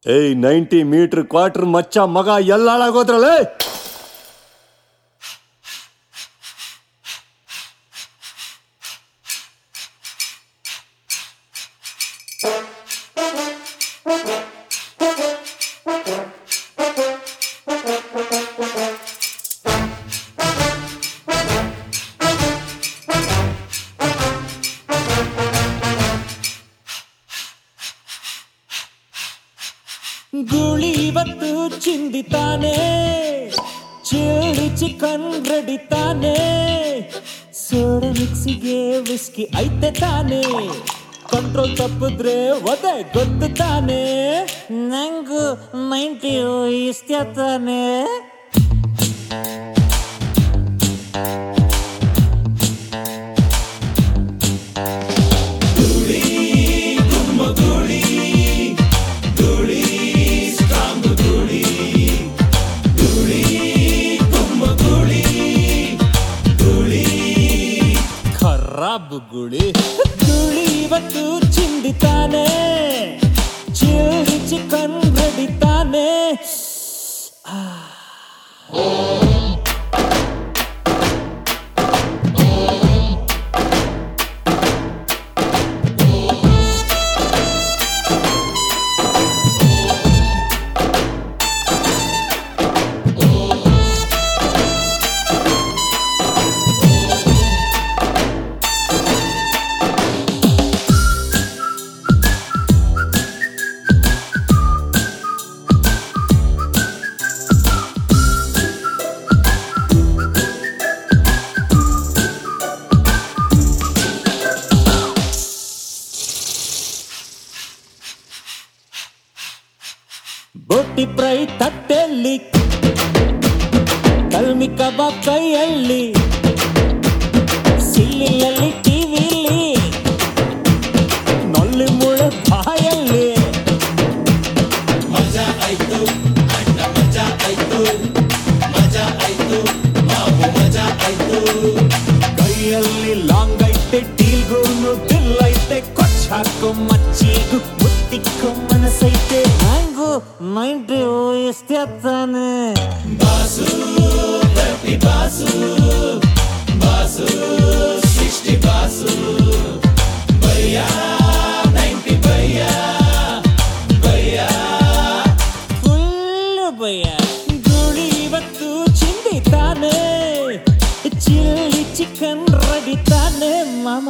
ಏಯ್ 90 metre quarter ಮಚ್ಚ ಮಗ ಎಲ್ಲ ಹಾಳಾಗೋದ್ರಲ್ಲೇ. ಗೂಳಿ ಇವತ್ತು ಚಿಂದಿತಾನೆ, ಚಿಲ್ಲಿ ಚಿಕನ್ ರೆಡಿ ತಾನೆ, ಸೋಡ ಮಿಕ್ಸಿಗೆ ವಿಸ್ಕಿ ಐತೆ ತಾನೆ, ಕಂಟ್ರೋಲ್ ತಪ್ಪಿದ್ರೆ ಒದೆ ಗೊತ್ತು ತಾನೆ, ನಂಗು 90 ಇಷ್ಟ ತಾನೆ. ಗುಳಿ ಗುಳಿ ಇವತ್ತು ಚಿಂದಿತಾನೆ, ಚಿಲ್ಲಿ ಚಿಕನ್ ರೆಡಿ ತಾನೆ. ಬೋಟಿ ಫ್ರೈ ತಟ್ಟೆಯಲ್ಲಿ, ಕಲ್ಮಿ ಕಬಾಬ್ ಕೈಯಲ್ಲಿ, ಸಿಲ್ಲಿಯಲ್ಲಿ ಟಿವಿಲಿ, ನೊಲ್ಲಿ ಮುಳೆ ಬಾಯಲ್ಲಿ. ಮಜಾ ಆಯ್ತು ಅಣ್ಣ, ಮಜಾ ಆಯ್ತು, ಮಜಾ ಆಯ್ತು ಮಾವು, ಮಜಾ ಆಯ್ತು. ಕೈಯಲ್ಲಿ ಲಾಂಗ್ ಐತೆ, ಡೀಲ್ಗೂನು ದಿಲ್ ಐತೆ, ಕೊಚ್ಚ ಹಾಕೋ ಮಚ್ಚಿಗೂ ಮುತ್ತಿಕ್ಕೋ ಮನಸೈತೆ, ಹಂಗು 90 ಇಷ್ಟ ತಾನೆ. ಬಾಸು 30 ಬಾಸು, ಬಾಸು 60 ಬಾಸು, ಭಯ್ಯ 90 ಭಯ್ಯ, ಭಯ್ಯ ಫುಲ್ ಭಯ್ಯ. ಗುಳಿ ಇವತ್ತು ಚಿಂದಿತಾನೆ, ಚಿಲ್ಲಿ ಚಿಕನ್ ರೆಡಿ ತಾನೆ ಮಾಮ.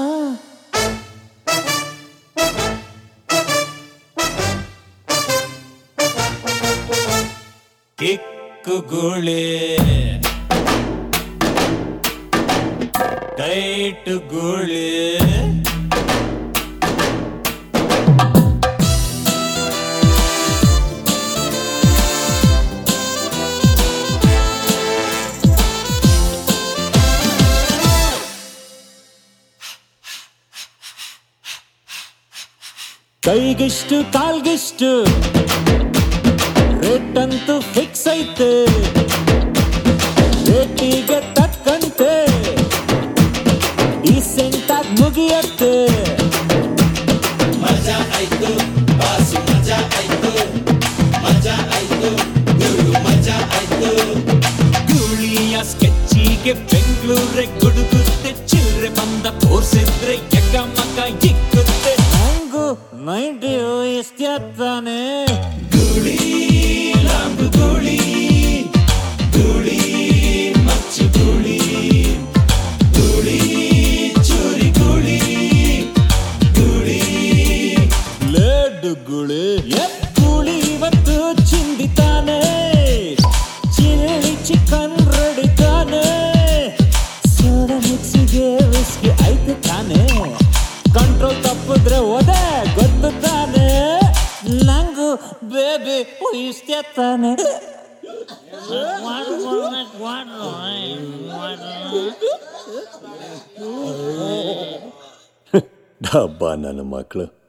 ಕಿಕ್ಕು ಗುಳಿ, ಟೈಟ್ ಗುಳಿ, ಕೈಗಿಷ್ಟು ಕಾಲ್ಗಿಷ್ಟು ರೇಟ್ ಅಂತೂ ಫಿಕ್ಸ್ ಐತೆ, ರೇಟಿಗೆ ತಕ್ಕಂತೆ ಡೀಸೆಂಟ್ ಆಗಿ ಮುಗಿಯತ್ತೆ. ಮಜಾ ಆಯ್ತು ಬಾಸು, ಮಜಾ ಆಯ್ತು, ಮಜಾ ಆಯ್ತು ಗುರು, ಮಜಾ ಆಯ್ತು. ಗೂಳಿಯ ಸ್ಕೆಚ್ಚಿಗೆ ಬೆಂಗಳೂರೇ ಗುಡುಗುತ್ತೆ, ಚಿಲ್ರೆ ಬಂದ ತೋರ್ಸಿದ್ರೆ ಎಕ್ಕ ಮಕ್ಕ ಇಕ್ಕುತ್ತೆ, ಹಂಗು 90 ಇಷ್ಟ ತಾನೆ. ಗುಳಿ ಲಾಂಬು ಗುಳಿ, ಗುಳಿ ಮಚ್ಚು ಗುಳಿ, ಗುಳಿ ಚೂರಿ ಗುಳಿ, ಗುಳಿ ಲೇಡು ಗುಳಿ. ಗೂಳಿ ಇವತ್ತು ಚಿಂದಿತಾನೆ, ಚಿಲ್ಲಿ ಚಿಕನ್ ರೆಡಿ ತಾನೆ, ಸೋಡ ಮಿಕ್ಸಿಗೆ ವಿಸ್ಕಿ ಐತೆ ತಾನೆ, ಕಂಟ್ರೋಲ್ ತಪ್ಪಿದ್ರೆ ಒದೆ ಗೊತ್ತು ತಾನೆ, ನಂಗು ಬೇಬಿ ಇಷ್ಟ ತಾನೆ. ಡಬ್ಬ ನನ್ನ ಮಕ್ಕಳು.